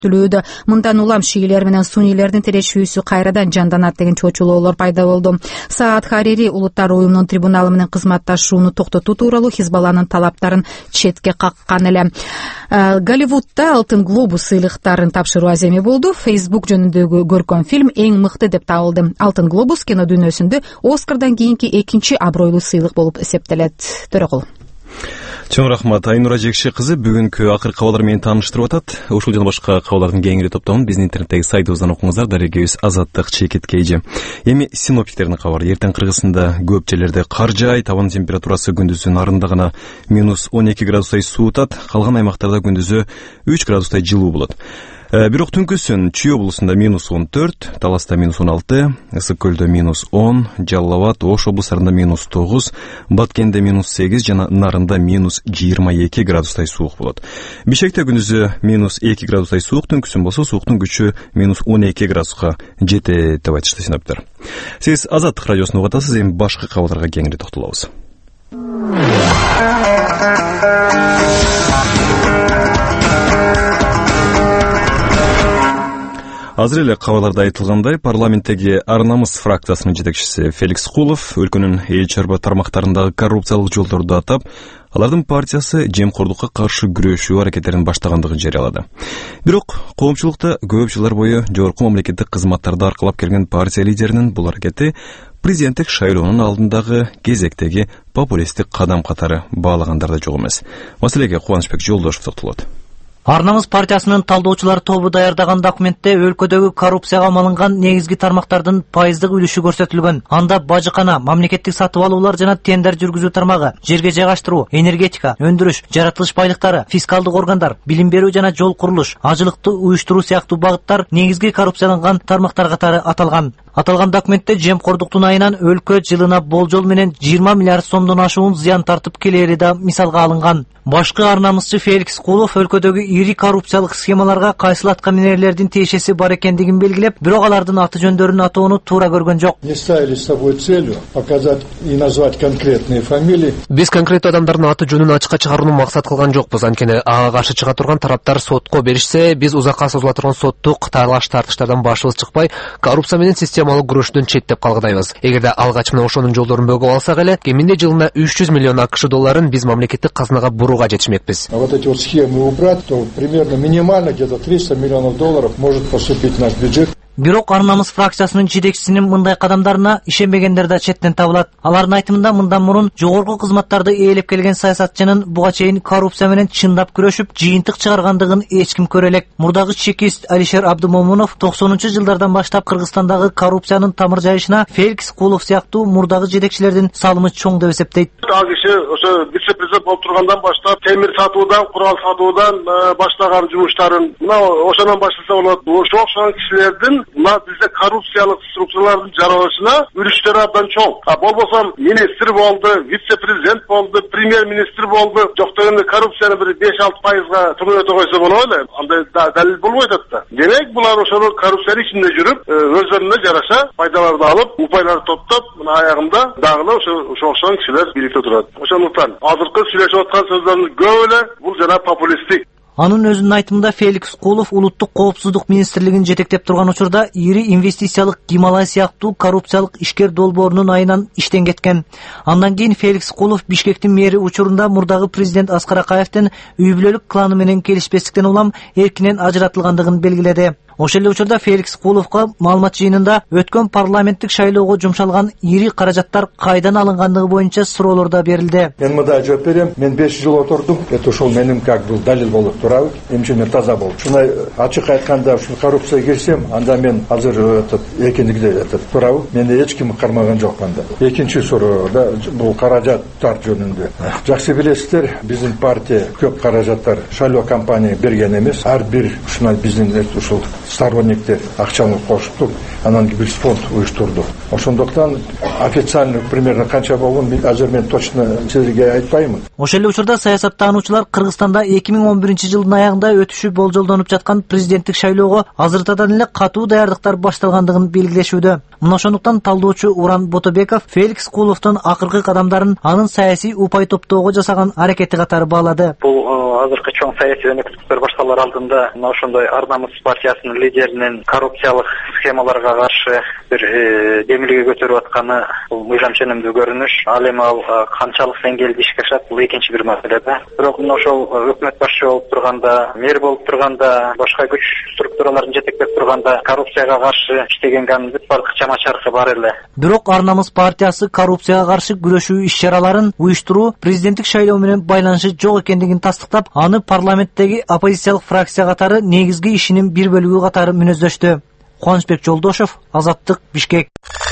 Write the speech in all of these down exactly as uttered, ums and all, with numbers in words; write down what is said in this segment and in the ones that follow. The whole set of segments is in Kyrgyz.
күтүлүүдө. Мындан улам шиилер менен сунийлердин тирешүүсү кайрадан жанданат деген чочулоолор пайда болду. Саад Харири улуттар уюмунун трибуналы менен кызматташууну токтотуу тууралуу Хизбалланын талаптарын четке каккан эле. Голливудда Алтын глобус сыйлыктарын тапшыруу аземи болду. Facebook жөнүндөгү көркөм фильм эң мыкты деп табылды. Алтын глобус кино дүйнөсүндө Оскардан кийинки экинчи абройлуу сыйлык болуп эсептелет. Төрөкул. Чоң рахмат. Айнура Жекши кызы бүгүнкү акыркы кабарлар менен тааныштырып атат. Ушул жана башка кабарлардын кеңири топтомун биздин интернеттеги сайтыбыздан окуңуздар. Дарегебиз Азаттык Чекиткейжи. Эми синоптиктердин кабары. Эртең Кыргызстанда көп жерлерде кар жаайт, абанын температурасы күндүзү нарында гана минус он эки градустай суутат, калган аймактарда күндүзү үч градустай жылуу болот. Бирок түнкүсүн Чүй облусунда минус он төрт, Таласта минус он алты, Ысык көлдө минус он, Жалал Абад, Ош облустарында минус тогуз, Баткенде минус сегиз жана Нарында минус жыйырма эки градустай суук болот. Бишкекте күндүзү минус эки градустай суук, түнкүсүн болсо сууктун күчү минус он эки градуска жетет деп айтышты синоптиктер. Сиз Азаттык радиосун угуп атасыз, эми башка кабарларга кеңири токтолобуз. Азыр эле кабарларда айтылгандай, парламенттеги Ар намыс фракциясынын жетекчиси Феликс Кулов өлкөнүн эл чарба тармактарындагы коррупциялык жолдорду атап, алардын партиясы жемкордукка каршы күрөшүү аракеттерин баштагандыгын жарыялады. Бирок коомчулукта көп жылдар бою жогорку мамлекеттик кызматтарды аркалап келген партия лидеринин бул аракети президенттик шайлоонун алдындагы кезектеги популисттик кадам катары баалагандар да жок эмес. Маселеге Кубанычбек Жолдошев токтолот. Ар намыс партиясынын талдоочулар тобу даярдаган документте өлкөдөгү коррупцияга малынган негизги тармактардын пайыздык үлүшү көрсөтүлгөн. Анда бажыкана, мамлекеттик сатып алуулар жана тендер жүргүзүү тармагы, жерге жайгаштыруу, энергетика, өндүрүш, жаратылыш байлыктары, фискалдык органдар, билим берүү жана жол курулуш, ажылыкты уюштуруу сыяктуу багыттар негизги коррупцияланган тармактар катары аталган. Аталган документте жемкордуктун айынан өлкө жылына болжол менен жыйырма миллиард сомдон ашуун зыян тартып келери да мисалга алынган. Башкы ар намысчы Феликс Кулов өлкөдөгү ири коррупциялык схемаларга кайсыл аткаминерлердин тиешеси бар экендигин белгилеп, бирок алардын аты жөндөрүн атоону туура көргөн жок. Не ставили с собой целью показать и назвать конкретные фамилии. Биз конкреттүү адамдардын аты жөнүн ачыкка чыгарууну максат кылган жокпуз. Анткени ага каршы чыга турган тараптар сотко беришсе, биз узакка созула турган соттук талаш тартыштардан башыбыз чыкпай, коррупция менен системалык күрөшүүдөн четтеп калгыдайбыз. Эгерде алгач менен ошонун жолдорун бөгөп алсак эле, кеминде жылына үч жүз миллион акш долларын биз мамлекеттик казынага бурууга жетишмекпиз. А вот эти вот схемы убрать, то примерно минимально где-то триста миллионов долларов может поступить в наш бюджет. Бирок Ар намыс фракциясынын жетекчисинин мындай кадамдарына ишенбегендер да четтен табылат. Алардын айтымында мындан мурун жогорку кызматтарды ээлеп келген саясатчынын буга чейин коррупция менен чындап күрөшүп, жыйынтык чыгаргандыгын эч ким көрө элек. Мурдагы чекист Алишер Абдумомунов токсонунчу жылдардан баштап Кыргызстандагы коррупциянын тамыр жайышына Феликс Кулов сыяктуу мурдагы жетекчилердин салымы чоң деп эсептейт. Ал киши ошо вице-президент болуп тургандан баштап темир сатуудан, курал сатуудан баштаган жумуштарын мына ошондон баштаса болот. Ошо окшогон кишилердин мына бизде коррупциялык структуралардын жаралышына үлүштөрү абдан чоң. А болбосо министр болду, вице-президент болду, премьер-министр болду. Жок дегенде коррупцияны бир беш алты пайызга төмөнөтө койсо болот эле. Андай далил болбойт да. Демек булар ошол коррупциянын ичинде жүрүп, өздөрүнө жараша пайдаларды алып, упайларды топтоп, мына аягында дагы ошо окшогон кишилер бийликте турат. Ошондуктан азыркы сүйлөшүп аткан сөздөрдүн көбү эле бул жана популисттик. Анын өзүнүн айтымында Феликс Кулов улуттук коопсуздук министрлигин жетектеп турган учурда ири инвестициялык Гималай сыяктуу коррупциялык ишкер долбоорунун айынан иштен кеткен. Андан кийин Феликс Кулов Бишкектин мэри учурунда мурдагы президент Аскар Акаевдин үй бүлөлүк кланы менен келишпестиктен улам эркинен ажыратылгандыгын белгиледи. Ошол эле учурда Феликс Куловго маалымат жыйынында өткөн парламенттик шайлоого жумшалган ири каражаттар кайдан алынгандыгы боюнча суроолор да берилди. Мен мындай жооп берем. Мен беш жыл отурдум. Это ошол менин как был далил болуп турабы. Эмче мен таза болдум. Шундай ачык айтканда ушул коррупцияга кирсем, анда мен азыр этот экиндигде этот турабы. Мени эч ким кармаган жок анда. Экинчи суроо да бул каражаттар жөнүндө. Жакшы билесиздер, биздин партия көп каражаттар шайлоо кампания берген эмес. Ар бир ушундай биздин ушул сторонниктер акчаны кошуп, анан бир фонд уюштурду. Ошондуктан официально примерно канча болгон азыр мен точно силерге айтпаймын. Ошол эле учурда саясаттануучулар Кыргызстанда эки миң он биринчи жылдын аягында өтүшү болжолдонуп жаткан президенттик шайлоого азыртадан эле катуу даярдыктар башталгандыгын белгилешүүдө. Мына ошондуктан талдоочу Уран Ботобеков Феликс Куловдун акыркы кадамдарын анын саясий упай топтоого жасаган аракети катары баалады. Бул азыркы чоң саясий өнөктүктөр башталар алдында мына ошондой Ар намыс партиясынын лидеринин коррупциялык схемаларга каршы бир демилге көтөрүп атканы бул мыйзам ченемдүү көрүнүш. Ал эми ал канчалык деңгээлде ишке ашат бул экинчи бир маселе да. Бирок мына ошол өкмөт башчы болуп турганда, мэр болуп турганда, башка күч структураларын жетектеп турганда коррупцияга каршы иштеген бүт бардык чама чаркы бар эле. Бирок Ар намыс партиясы коррупцияга каршы күрөшүү иш-чараларын уюштуруу президенттик шайлоо менен байланышы жок экендигин тастыктап, аны парламенттеги оппозициялык фракция катары негизги ишинин бир бөлүгү катары мүнөздөштү. Кубанычбек Жолдошов, Азаттык, Бишкек.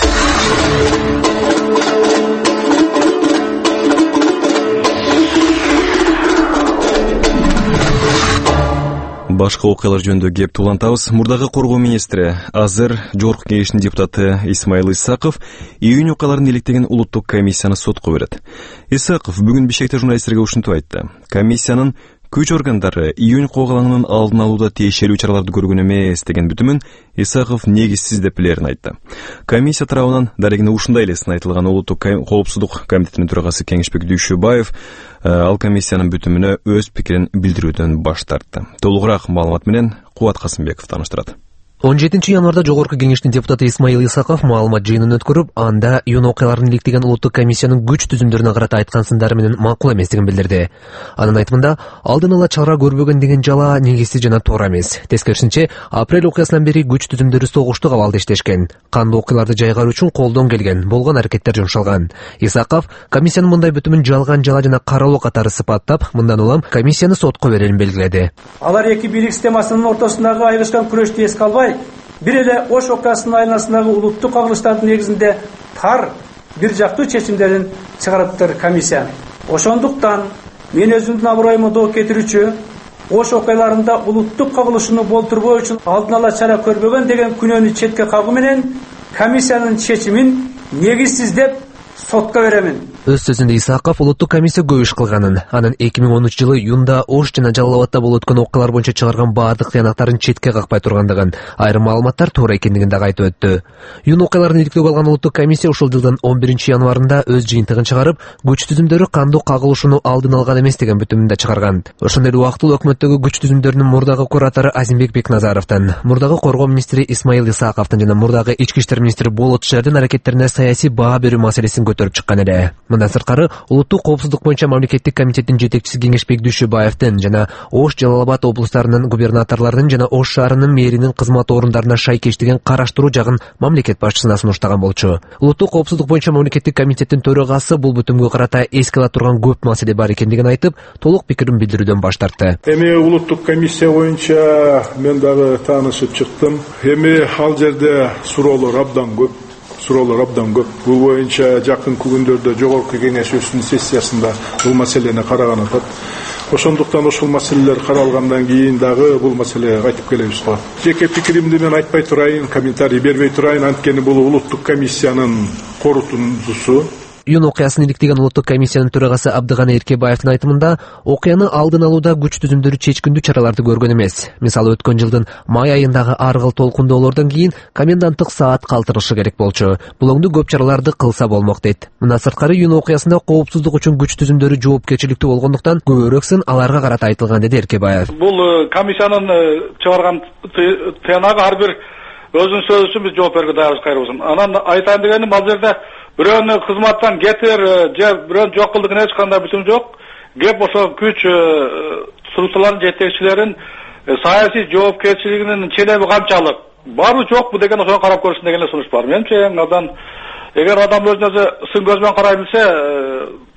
Башка окуялар жөнүндө кеп туулантабыз. Мурдагы коргоо министри, азыр Жогорку Кеңештин депутаты Исмаил Исаков июнь окуяларын иликтеген улуттук комиссияны сотко берет. Исаков бүгүн Бишкекте журналисттерге ушинтип айтты. Комиссиянын күч органдары июнь коогалаңынын алдын алууда тиешелүү чараларды көргөн эмес деген бүтүмүн Исаков негизсиз деп билерин айтты. Комиссия тарабынан дарегине ушундай эле сын айтылган улуттук коопсуздук комитетинин төрагасы Кеңешбек Дүйшөбаев ал комиссиянын бүтүмүнө өз пикирин билдирүүдөн баш тартты. Толугураак маалымат менен Кубат Касымбеков тааныштырат. он жетинчи январда Жогорку Кеңештин депутаты Исмаил Исаков маалымат жыйынын өткөрүп, анда июнь окуяларын иликтеген улуттук комиссиянын күч түзүмдөрүнө карата айткан сындары менен макул эместигин билдирди. Анын айтымында, алдын ала чара көрбөгөн деген жала негизсиз жана туура эмес. Тескерисинче, апрель окуясынан бери күч түзүмдөрү согуштук абалда иштешкен. Кандуу окуяларды жайгаруу үчүн колдон келген, болгон аракеттер жумшалган. Исаков комиссиянын мындай бүтүмүн жалган жала жана каралоо катары сыпаттап, мындан улам комиссияны сотко берерин белгиледи. Алар эки бийлик системасынын ортосундагы айрылышкан күрөштү эске албай, бир эле Ош окуясынын айланасындагы улуттук кагылыштардын негизинде тар бир жактуу чечимдерин чыгарыптыр комиссия. Ошондуктан мен өзүмдүн аброюмду доо кетирүүчү Ош окуяларында улуттук кагылышууну болтурбоо үчүн алдын ала чара көрбөгөн деген күнөөнү четке кагуу менен комиссиянын чечимин негизсиз деп сотко беремин. Өз сөзүндө Исаков улуттук комиссия көп иш кылганын, анын эки миң онунчу жылы июнда Ош жана Жалал Абадта болуп өткөн окуялар боюнча чыгарган баардык тыянактарын четке какпай тургандыгын, айрым маалыматтар туура экендигин дагы айтып өттү. Июнь окуяларын иликтөөгө алган улуттук комиссия ушул жылдын он биринчи январында өз жыйынтыгын чыгарып, күч түзүмдөрү кандуу кагылышууну алдын алган эмес деген бүтүмүн да чыгарган. Ошондой эле убактылуу өкмөттөгү күч түзүмдөрүнүн мурдагы куратору Азимбек Бекназаровдун, мурдагы коргоо министри Исмаил Исаковдун жана мурдагы ички иштер министри Болот Шердин аракеттерине саясий баа берүү маселесин көтөрүп чыккан эле. Мындан сырткары, улуттук коопсуздук боюнча мамлекеттик комитеттин жетекчиси Кеңешбек Дүйшөбаевдин жана Ош, Жалал Абад облустарынын губернаторлорунун жана Ош шаарынын мэринин кызмат орундарына шайкештигин караштыруу жагын мамлекет башчысына сунуштаган болчу. Улуттук коопсуздук боюнча мамлекеттик комитеттин төрагасы бул бүтүмгө карата эске ала турган көп маселе бар экендигин айтып, толук пикирин билдирүүдөн баш тартты. Эми улуттук комиссия боюнча мен дагы таанышып чыктым. Эми ал жерде суроолор абдан көп. Суроолор абдан көп. Бул боюнча жакынкы күндөрдө Жогорку Кеңеш өзүнүн сессиясында бул маселени караган атат. Ошондуктан ошол маселелер каралгандан кийин дагы бул маселеге кайтып келебиз го. Жеке пикиримди мен айтпай турайын, комментарий бербей турайын, анткени бул улуттук комиссиянын корутундусу. Июнь окуясын иликтеген улуттук комиссиянын төрагасы Абдыганы Эркебаевдин айтымында, окуяны алдын алууда күч түзүмдөрү чечкиндүү чараларды көргөн эмес. Мисалы өткөн жылдын май айындагы ар кыл толкундоолордон кийин коменданттык саат калтырышы керек болчу. Булоңду көп чараларды кылса болмок дейт. Мына сырткары июнь окуясында коопсуздук үчүн күч түзүмдөрү жоопкерчиликтүү болгондуктан көбүрөөк сын аларга карата айтылган деди Эркебаев. Бул комиссиянын чыгарган тыянагы ар бир өзүнүн сөзү үчүн биз жооп берүүгө даярбыз кайрыбызын. Анан айтайын дегеним, ал жерде бирөөнү кызматтан кетир же бирөөнү жок кылдыгын эч кандай бүтүм жок. Кеп ошо күч структураларынын жетекчилерин саясий жоопкерчилигинин ченеби канчалык барбы жокпу деген ошону карап көрсүн деген эле сунуш бар. Менимче андан эгер адам өзүнө сын көз менен карай билсе,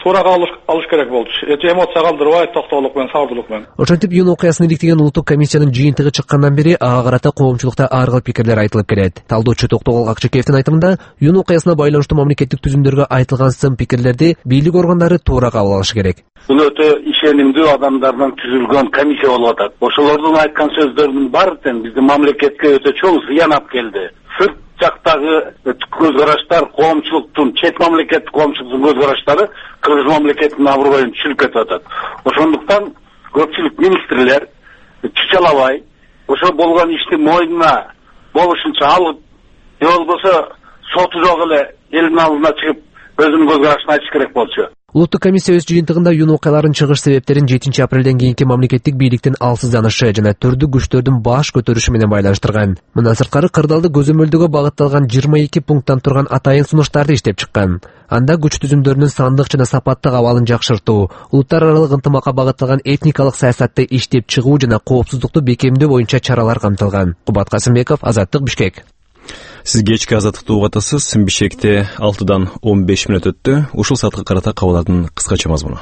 туура алыш алыш керек болчу. Эч эмоция калтырбай, токтоолук менен, сабырдуулук менен. Ошентип июнь окуясын иликтеген улуттук комиссиянын жыйынтыгы чыккандан бери ага карата коомчулукта ар кыл пикирлер айтылып келет. Талдоочу Токтогул Акчекеевдин айтымында, июнь окуясына байланыштуу мамлекеттик түзүмдөргө айтылган сын пикирлерди бийлик органдары туура кабыл алышы керек. Бул өтө ишенимдүү адамдардан түзүлгөн комиссия болуп атат. Ошолордун айткан сөздөрүнүн баары тең биздин мамлекетке өтө чоң зыян алып келди. Сырт жактагы көз караштар, коомчулуктун, чет мамлекеттик коомчулуктун көз караштары Кыргыз мамлекетинин абруйун түшүрүп кетип атат. Ошондуктан көпчүлүк министрлер чычалабай, ошо болгон ишти мойнуна болушунча алып, же болбосо соту жок эле элдин алдына чыгып өзүнүн көз карашын айтыш керек болчу. Улуттук комиссия өз жыйынтыгында июнь окуяларынын чыгыш себептерин жетинчи апрелден кийинки мамлекеттик бийликтин алсызданышы жана түрдүү күчтөрдүн баш көтөрүшү менен байланыштырган. Мындан сырткары кырдаалды көзөмөлдөөгө багытталган жыйырма эки пункттан турган атайын сунуштарды иштеп чыккан. Анда күч түзүмдөрүнүн сандык жана сапаттык абалын жакшыртуу, улуттар аралык ынтымакка багытталган этникалык саясатты иштеп чыгуу жана коопсуздукту бекемдөө боюнча чаралар камтылган. Кубат Касымбеков, Азаттык, Бишкек. Сиз кечки Азаттыкты угуп атасыз. Бишкекте алтыдан он беш мүнөт өттү. Ушул саатка карата кабарлардын кыскача мазмуну.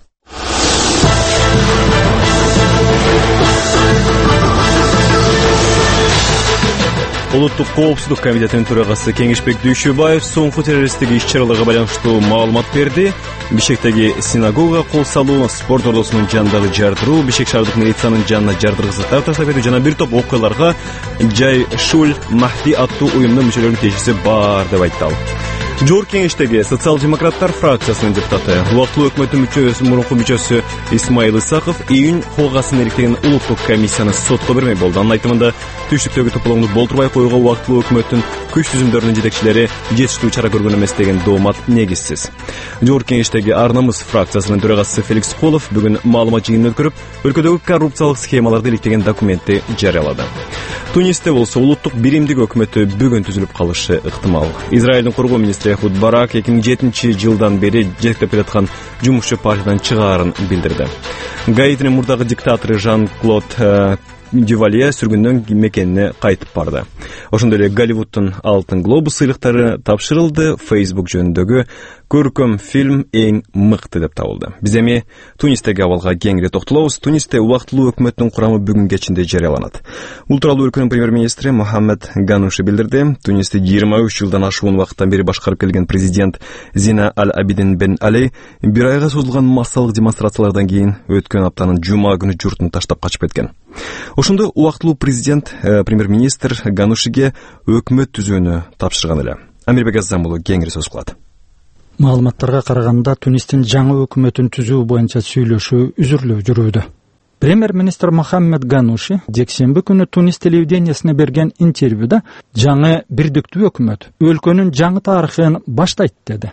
Улуттук коопсуздук комитетинин төрагасы Кеңешбек Дүйшөбаев соңку террористтик иш-чараларга байланыштуу маалымат берди. Бишкектеги синагога кол салуу, спорт ордосунун жанындагы жардыруу, Бишкек шаардык милициянын жанына жардыргысы таштап берүү жана бир топ окуяларга Жай Шуль Махди аттуу уюмдун мүчөлөрүнүн тиешеси бар деп айтты ал. Жогорку кеңештеги социал-демократтар фракциясынын депутаты, убактылуу өкмөттүн мүчөсү, мурунку мүчөсү Исмаил Исаков июнь колгасын иликтеген улуттук комиссияны сотко бермей болду. Анын айтымында түштүктөгү тополоңду болтурбай коюуга убактылуу өкмөттүн күч түзүмдөрүнүн жетекчилери жетиштүү чара көргөн эмес деген доомат негизсиз. Жогорку кеңештеги Ар намыс фракциясынын төрагасы Феликс Колов бүгүн маалымат жыйынын өткөрүп, өлкөдөгү коррупциялык схемаларды иликтеген документти жарыялады. Тунисте болсо улуттук биримдик өкмөтү бүгүн түзүлүп калышы ыктымал. Израилдин коргоо министри Эхуд Барак эки миң жетинчи жылдан бери жетектеп келаткан жумушчу партиядан чыгаарын билдирди. Гаитинин мурдагы диктатору Жан-Клод Дювалье сүргүндөн мекенине кайтып барды. Ошондой эле Голливудтун Алтын глобус сыйлыктары тапшырылды. Facebook жөнүндөгү көркөм фильм эң мыкты деп табылды. Биз эми Тунистеги абалга кеңири токтолобуз. Тунисте убактылуу өкмөттүн курамы бүгүн кечинде жарыяланат. Бул тууралуу өлкөнүн премьер-министри Мохаммед Гануши билдирди. Тунисти жыйырма үч жылдан ашуун убакыттан бери башкарып келген президент Зина Аль-Абидин бен Али бир айга созулган массалык демонстрациялардан кийин өткөн аптанын жума күнү журтун таштап качып кеткен. Ошондо убактылуу президент э, премьер-министр Ганушиге өкмөт түзүүнү тапшырган эле. Амирбек Аззам уулу кеңири сөз кылат. Маалыматтарга караганда Тунистин жаңы өкмөтүн түзүү боюнча сүйлөшүү үзүрлүү жүрүүдө. Премьер-министр Мохаммед Гануши жексенби күнү Тунис телевидениясына берген интервьюда жаңы бирдиктүү өкмөт өлкөнүн жаңы тарыхын баштайт деди.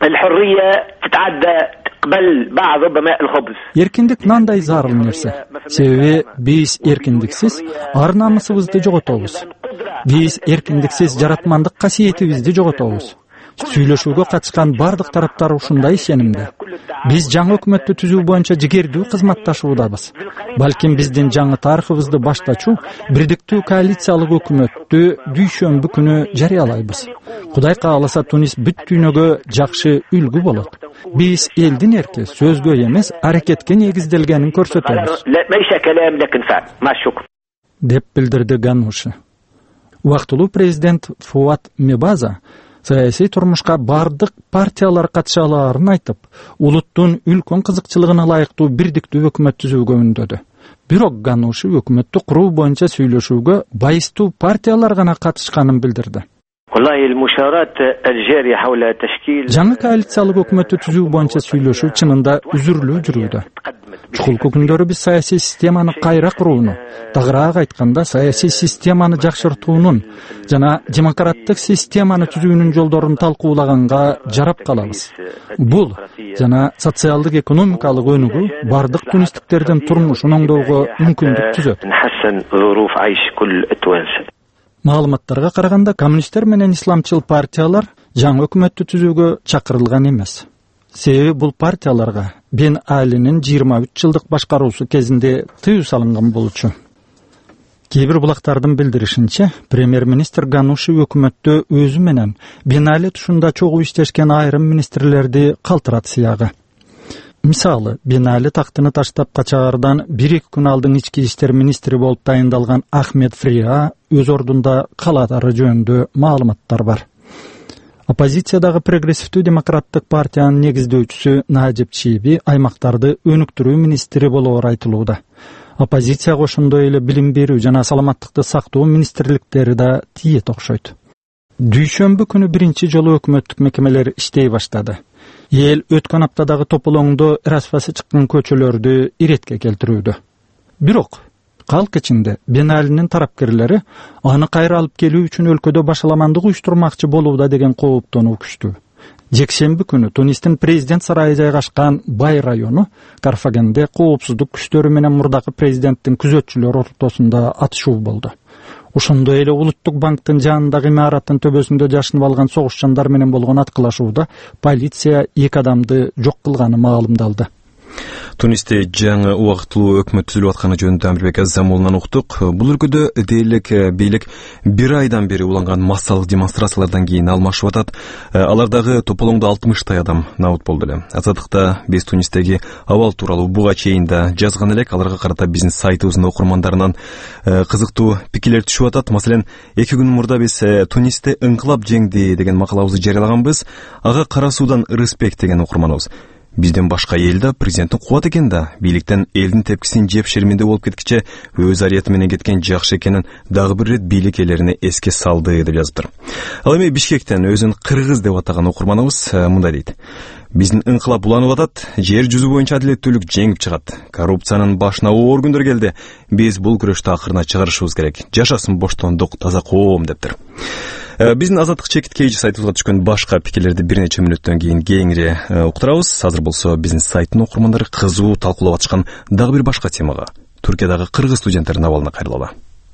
Эркиндик нандай зарыл нерсе. Себеби биз эркиндиксиз ар намысыбызды жоготобуз. Биз эркиндиксиз жаратмандык касиетибизди жоготобуз. Сүйлөшүүгө катышкан бардык тараптар ушундай ишенимде. Биз жаңы өкмөттү түзүү боюнча жигердүү кызматташуудабыз. Балким биздин жаңы тарыхыбызды баштачу бирдиктүү коалициялык өкмөттү дүйшөмбү күнү жарыялайбыз. Кудай кааласа Тунис бүт дүйнөгө жакшы үлгү болот. Биз элдин эрки сөзгө эмес аракетке негизделгенин көрсөтөбүз. Деп билдирди Гануши. Убактылуу президент Фуат Мебаза саясий турмушка бардык партиялар катыша алаарын айтып, улуттун үлкөн кызыкчылыгына ылайыктуу бирдиктүү өкмөт түзүүгө үндөдү. Бирок Гануши өкмөттү куруу боюнча сүйлөшүүгө байыстуу партиялар гана катышканын билдирди. Жаңы коалициялык өкмөттү түзүү боюнча сүйлөшүү чынында үзүрлүү жүрүүдө. Чукулку күндөрү биз саясий системаны кайра курууну, тагыраак айтканда саясий системаны жакшыртуунун жана демократтык системаны түзүүнүн жолдорун талкуулаганга жарап калабыз. Бул жана социалдык экономикалык өнүгүү бардык тунистиктердин турмушун оңдоого мүмкүндүк түзөт. Маалыматтарга караганда коммунисттер менен исламчыл партиялар жаңы өкмөттү түзүүгө чакырылган эмес. Себеби бул партияларга Бен Алинин жыйырма үч жылдык башкаруусу кезинде тыюу салынган болчу. Кээ бир булактардын билдиришинче, премьер-министр Гануши өкмөттү өзү менен Бен Али тушунда чогуу иштешкен айрым министрлерди калтырат сыягы. Мисалы, Бен Али тактыны таштап качаардан бир-эки күн алдын ички иштер министри болуп дайындалган Ахмед Фриа өз ордунда калатары жөнүндө маалыматтар бар. Оппозициядагы прогрессивдүү демократтык партиянын негиздөөчүсү Нажиб Чиби аймактарды өнүктүрүү министри болоору айтылууда. Оппозиция ошондой эле билим берүү жана саламаттыкты сактоо министрликтери да тиет окшойт. Дүйшөмбү күнү биринчи жолу өкмөттүк мекемелер иштей баштады. Эл өткөн аптадагы тополоңдо расфасы чыккан көчөлөрдү иретке келтирүүдө. Бирок калк ичинде Бен Алинин тарапкерлери аны кайра алып келүү үчүн өлкөдө башаламандык уюштурмакчы болууда деген кооптонуу күчтүү. Жекшемби күнү Тунистин президент сарайы жайгашкан Бай району Карфагенде коопсуздук күчтөрү менен мурдакы президенттин күзөтчүлөрү ортосунда атышуу болду. Ошондой эле Улуттук банктын жанындагы имараттын төбөсүндө жашынып алган согушчандар менен болгон аткылашууда полиция эки адамды жок кылганы маалымдалды. Тунисте жаңы убактылуу өкмөт түзүлүп атканы жөнүндө Амирбек Азамулунан уктук. Бул өлкөдө дээрлик бийлик бир айдан бери уланган массалык демонстрациялардан кийин алмашып атат. Алардагы тополоңдо алтымыштай адам набыт болду эле. Азаттыкта биз Тунистеги абал тууралуу буга чейин да жазган элек. Аларга карата биздин сайтыбыздын окурмандарынан кызыктуу пикирлер түшүп атат. Маселен, эки күн мурда биз Тунисте ыңкылап жеңди деген макалабызды жарыялаганбыз. Ага Карасуудан Рыспек деген окурманыбыз: бизден башка элде президенттин кубат экен да, бийликтен элдин тепкисин жеп шерминде болуп кеткиче өз арияты менен кеткен жакшы экенин дагы бир рет бийлик ээлерине эске салды деп жазыптыр. Ал эми Бишкектен өзүн кыргыз деп атаган окурманыбыз мындай дейт: биздин ыңкылап уланып атат, жер жүзү боюнча адилеттүүлүк жеңип чыгат. Коррупциянын башына оор күндөр келди. Биз бул күрөштү акырына чыгарышыбыз керек. Жашасын боштондук, таза коом дептир. Биздин Азаттык чекит кейжи сайтыбызга түшкөн башка пикирлерди бир нече мүнөттөн кийин кеңири уктурабыз. Азыр болсо биздин сайттын окурмандары кызуу талкуулап атышкан дагы бир башка темага, Түркиядагы кыргыз студенттердин абалына кайрылалы.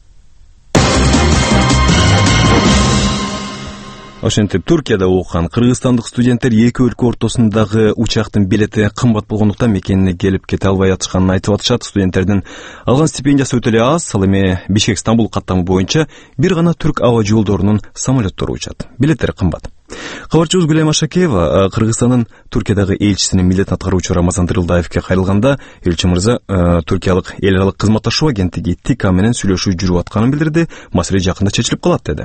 Ошентип Түркияда окуган кыргызстандык студенттер эки өлкө ортосундагы учактын билети кымбат болгондуктан мекенине келип кете албай атышканын айтып атышат. Студенттердин алган стипендиясы өтө эле аз. Ал эми Бишкек Стамбул каттамы боюнча бир гана түрк аба жолдорунун самолеттору учат. Билеттери кымбат. Кабарчыбыз Гүлайым Ашакеева Кыргызстандын Түркиядагы элчисинин милдетин аткаруучу Рамазан Тырылдаевке кайрылганда, элчи мырза түркиялык эл аралык кызматташуу агенттиги ТИКА менен сүйлөшүү жүрүп атканын билдирди. Маселе жакында чечилип калат деди.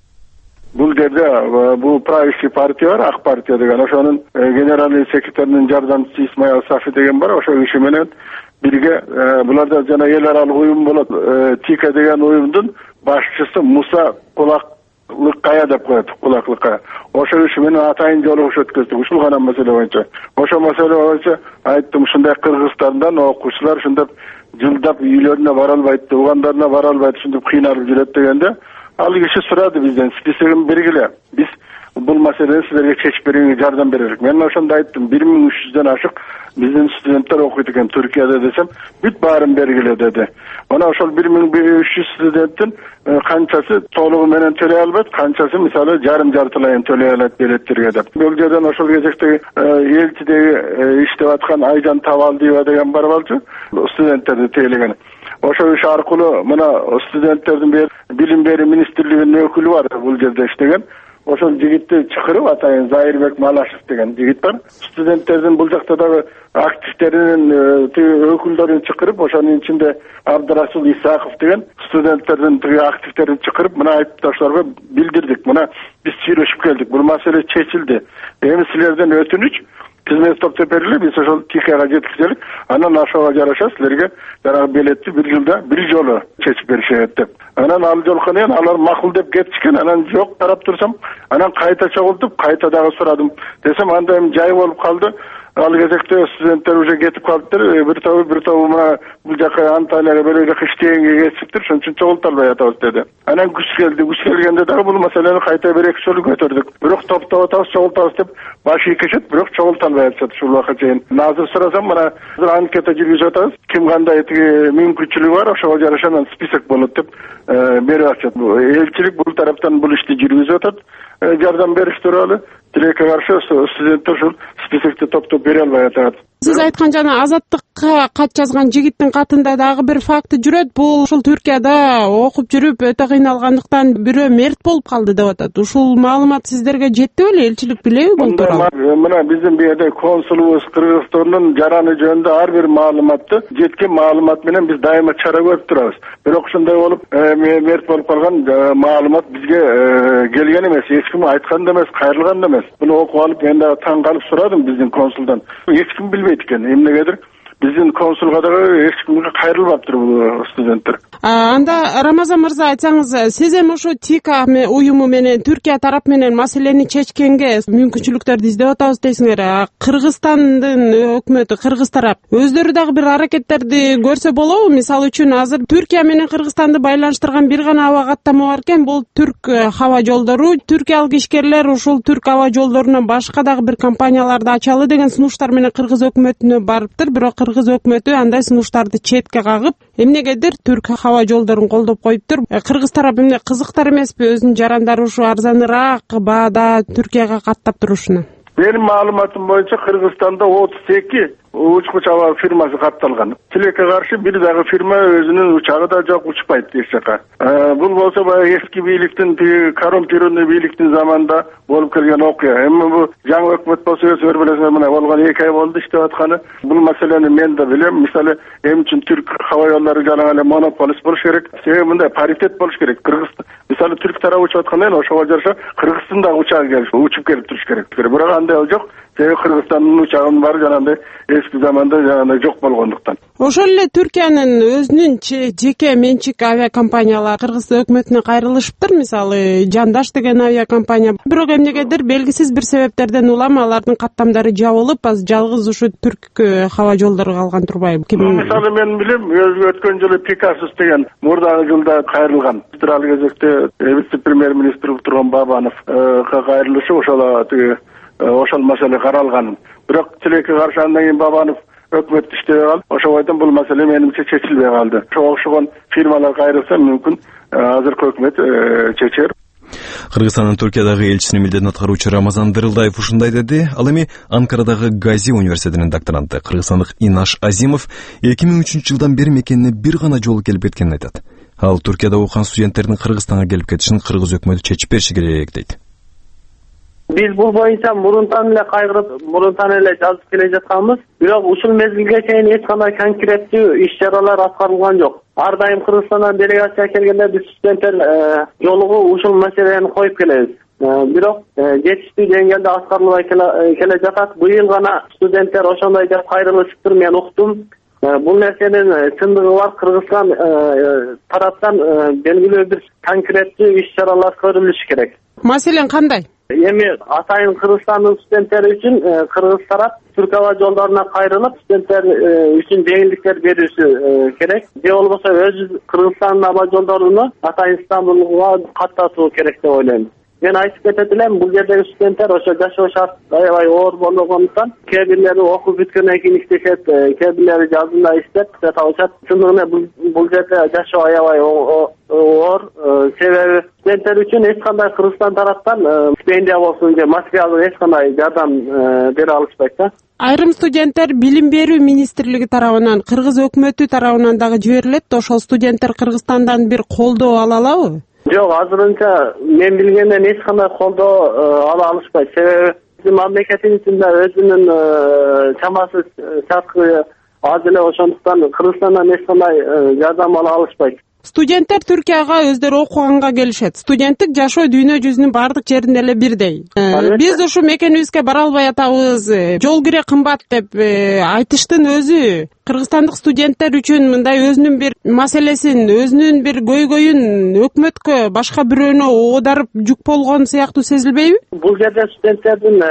Бул жерде бул правящий партия бар, Ак партия деген, ошонун генеральный секретарынын жардамчысы Исмаил Сафи деген бар. Ошол киши менен бирге буларда жана эл аралык уюм болот. ТИКА деген уюмдун башчысы Муса Кулаклыккая деп коет, Кулаклыккая. Ошол киши менен атайын жолугуш өткөздүк. Ушул гана маселе боюнча. Ошол маселе боюнча айттым, ушундай Кыргызстандан окуучулар ушундай жылдап үйлөрүнө бара албайт, туугандарына бара албайт, ушундай кыйналып жүрөт дегенде, ал киши сурады бизден, списогун бергиле. Биз бул маселени силерге чечип берүүгө жардам берелик. Мен ошондо айттым, бир миң үч жүздөн ашык биздин студенттер окуйт экен Түркияда десем, бүт баарын бергиле деди. Мына ошол бир миң үч жүз студенттин канчасы толугу менен төлөй албайт, канчасы мисалы жарым жартылайын төлөй алат билеттерге деп. Бул жерден ошол кезектеги элчидеги иштеп аткан Айжан Табалдиева деген бар болчу, студенттерди тейлеген. Ошол иш аркылуу мына студенттердин билим берүү министрлигинин өкүлү бар бул жерде иштеген. Ошол жигитти чакырып атайын Зайырбек Малашев деген жигит бар. Студенттердин бул жакта дагы активтеринин өкүлдөрүн чакырып, ошонун ичинде Абдырасул Исаков деген студенттердин активтерин чакырып, мына айыпташларга билдирдик. Мына биз сүйлөшүп келдик. Бул маселе чечилди. Эми силерден өтүнүч тизмени топтоп бериле, биз ошол ТИКАга жеткизелик. Анан ошого жараша силерге жанагы билетти бир жылда бир жолу чечип беришет деп. Анан ал жолкон эми алар макул деп кетишкен. Анан жок карап турсам, анан кайта чогултуп, кайта дагы сурадым. Десем анда эми жай болуп калды. Ал кезекте студенттер уже кетип калыптыр. Бир тобу бир тобу мына бул жака Анталияга бөлө жака иштегенге кетиптир. Ошон үчүн чогулта албай атабыз деди. Анан күч келди. Күч келгенде дагы бул маселени кайта бир эки жолу көтөрдүк. Бирок топтоп атабыз, чогултабыз деп баш ийкешет, бирок чогулта албай атышат ушул убакка чейин. Азыр сурасам, мына анкета жүргүзүп атабыз. Ким кандай тиги мүмкүнчүлүгү бар, ошого жараша анан список болот деп берип атышат. Элчилик бул тараптан бул ишти жүргүзүп атат. Жардам бериш тууралуу тилекке каршы студенттер ушул списокти топтоп бере албай атат. Сиз айткан жана Азаттыкка кат жазган жигиттин катында дагы бир факты жүрөт. Бул ушул Түркияда окуп жүрүп өтө кыйналгандыктан бирөө мерт болуп калды деп атат. Ушул маалымат сиздерге жетти беле? Элчилик билеби бул тууралуу? Мына биздин бу жерде консулубуз Кыргызстандын жараны жөнүндө ар бир маалыматты жеткен маалымат менен биз дайыма чара көрүп турабыз. Бирок ушундай болуп мерт болуп калган маалымат бизге келген эмес. Эч ким айткан да эмес, кайрылган да эмес. Буну окуп алып мен дагы таң калып сурадым биздин консулдан. Эч ким билбейт экен. Эмнегедир биздин консулга дагы эч кимге кайрылбаптыр бул студенттер. Анда Рамазан мырза, айтсаңыз, сиз эми ушу ТИКА уюму менен Түркия тарап менен маселени чечкенге мүмкүнчүлүктөрдү издеп атабыз дейсиңер. Кыргызстандын өкмөтү, кыргыз тарап өздөрү дагы бир аракеттерди көрсө болобу? Мисалы үчүн азыр Түркия менен Кыргызстанды байланыштырган бир гана аба каттама бар экен, бул Түрк хаба жолдору. Түркиялык ишкерлер ушул Түрк аба жолдорунан башка дагы бир компанияларды ачалы деген сунуштар менен Кыргыз өкмөтүнө барыптыр. Бирок Кыргыз өкмөтү андай сунуштарды четке кагып, эмнегедир Түрк хаба жолдорун колдоп коюптур. Кыргыз тарап эмне кызыктар эмеспи? Өзүнүн жарандары ушу арзаныраак баада Түркияга каттап турушуна. Менин маалыматым боюнча Кыргызстанда отуз эки учкуч аба фирмасы катталган. Тилекке каршы бир дагы фирма өзүнүн учагы да жок, учпайт эч жака. Бул болсо баягы эски бийликтин, коррумпированный бийликтин заманында болуп келген окуя. Эми бул жаңы өкмөт болсо өзүңөр билесиңер, мына болгон эки ай болду иштеп атканы. Бул маселени мен да билем. Мисалы, эми үчүн Түрк хаба жолдору жана эле монополист болуш керек. Себеби мындай паритет болуш керек. Кыргызстан, мисалы, Түрк тарабы учуп атканда эле ошого жараша Кыргыздын да учагы келип, учуп келип туруш керек. Бирок андай жок. Себеби Кыргызстандын учагынын баары жанагындай эски заманда жанагындай жок болгондуктан. Ошол эле Түркиянын өзүнүн жеке менчик авиакомпаниялары Кыргыз өкмөтүнө кайрылышыптыр. Мисалы, Жандаш деген авиакомпания. Бирок эмнегедир белгисиз бир себептерден улам алардын каттамдары жабылып, аз жалгыз ушу Түрк хаба жолдору калган турбайбы? Мисалы, мен билем, өткөн жылы Пикасус деген мурдагы жылда кайрылган. Ал кезекте вице-премьер-министр болуп турган Бабановго кайрылышы ошол тиги ошол маселе каралган. Бирок тилекке каршы андан кийин Бабанов өкмөттү иштебей калып, ошол бойдон бул маселе менимче чечилбей калды. Ошого окшогон фирмалар кайрылса мүмкүн азыркы өкмөт чечер. Кыргызстандын Түркиядагы элчисинин милдетин аткаруучу Рамазан Дырылдаев ушундай деди. Ал эми Анкарадагы Гази университетинин докторанты кыргызстандык Инаш Азимов эки миң үчүнчү жылдан бери мекенине бир гана жолу келип кеткенин айтат. Ал Түркияда окуган студенттердин Кыргызстанга келип кетишин кыргыз өкмөтү чечип бериши керек дейт. Биз бул боюнча мурунтан эле кайгырып, мурунтан эле жазып келе жатканбыз. Бирок ушул мезгилге чейин эч кандай конкреттүү иш-чаралар аткарылган жок. Ар дайым Кыргызстандан делегация келгенде биз студенттер жолугу ушул маселени коюп келебиз. Бирок жетиштүү деңгээлде аткарылбай келе жатат. Быйыл гана студенттер ошондой деп кайрылышыптыр, мен уктум. Бул нерсенин чындыгы бар. Кыргызстан тараптан белгилүү бир конкреттүү иш-чаралар көрүлүшү керек. Маселен кандай? Эми атайын Кыргызстандын студенттери үчүн Кыргыз тарап Түрк аба жолдоруна кайрылып, студенттер үчүн жеңилдиктер берүүсү керек. Же болбосо өз Кыргызстандын аба жолдоруну атайын Стамбулга каттатуу керек деп ойлойм. Мен айтып кетет элем, бул жердеги студенттер ошо жашоо шарт аябай оор болгондуктан кээ бирлери окуп бүткөндөн кийин иштешет, кээ бирлери жазында иштеп табышат. Чындыгында бул жерде жашоо аябай оор. Себеби студенттер үчүн эч кандай Кыргызстан тараптан стипендия болсун же материалдык эч кандай жардам бере алышпайт да. Айрым студенттер билим берүү министрлиги тарабынан, Кыргыз өкмөтү тарабынан дагы жиберилет. Ошол студенттер Кыргызстандан бир колдоо ала алабы? Жок, азырынча мен билгенден эч кандай колдоо ала алышпайт. Себеби биздин мамлекеттин ичинде өзүнүн чамасы чакы аз эле, ошондуктан Кыргызстандан эч кандай жардам ала алышпайт. Студенттер Түркияга өздөрү окуганга келишет. Студенттик жашоо дүйнө жүзүнүн бардык жеринде эле бирдей. Биз ушу мекенибизге бара албай атабыз, жол кире кымбат деп айтыштын өзү кыргызстандык студенттер үчүн мындай өзүнүн бир маселесин, өзүнүн бир көйгөйүн өкмөткө, башка бирөөнө оодарып жүк болгон сыяктуу сезилбейби? Бул жерде студенттердин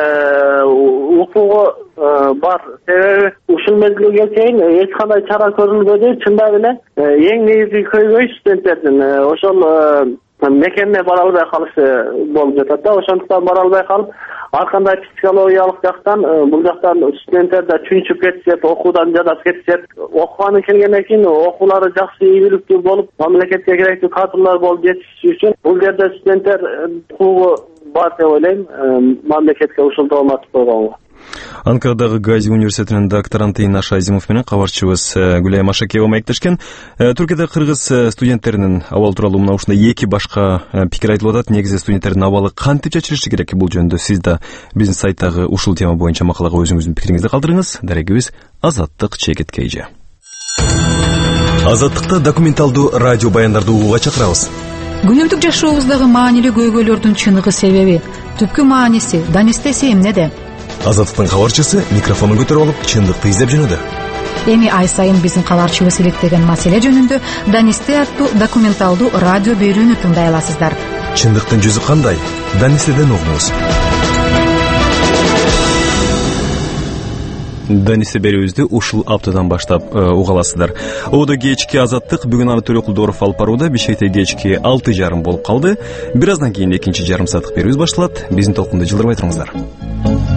укугу бар. Себеби ушул мезгилге чейин эч кандай чара көрүлбөдү. Чындап эле эң негизги көйгөй студенттердин ошол мекенине бара албай калышы болуп жатат да. Ошондуктан бара албай калып, ар кандай психологиялык жактан бул жактан студенттер да чүнчүп кетишет, окуудан жадап кетишет. Окуганы келгенден кийин окуулары жакшы ийгиликтүү болуп, мамлекетке керектүү кадрлар болуп жетиши үчүн бул жерде студенттер укугу бар деп ойлойм, мамлекетке ушул дооматты койгонго. Анкарадагы Гази университетинин докторанты Инаш Азимов менен кабарчыбыз Гүлай Машакева маектешкен. Түркияда кыргыз студенттеринин абалы тууралуу мына ушундай эки башка пикир айтылып атат. Негизи студенттердин абалы кантип чечилиши керек? Бул жөнүндө сиз да биздин сайттагы ушул тема боюнча макалага өзүңүздүн пикириңизди калтырыңыз. Дарегибиз Азаттык Чекит Кейжи. Азаттыкта документалдуу радио баяндарды угууга чакырабыз. Күнүмдүк жашообуздагы маанилүү көйгөйлөрдүн чыныгы себеби, түпкү мааниси, данистеси эмнеде? Азаттыктын кабарчысы микрофонун көтөрүп алып, чындыкты издеп жөнөдү. Эми ай сайын биздин кабарчыбыз иликтеген маселе жөнүндө Данисте аттуу документалдуу радио берүүнү тыңдай аласыздар. Чындыктын жүзү кандай? Данистеден угуңуз. Данисте берүүбүздү ушул аптадан баштап уга аласыздар. Оодо кечки Азаттык бүгүн аны Төлөкул Дооров алып барууда. Бишкекте кечки алты жарым болуп калды. Бир аздан кийин экинчи жарым сааттык берүүбүз башталат. Биздин толкунду жылдырбай туруңуздар.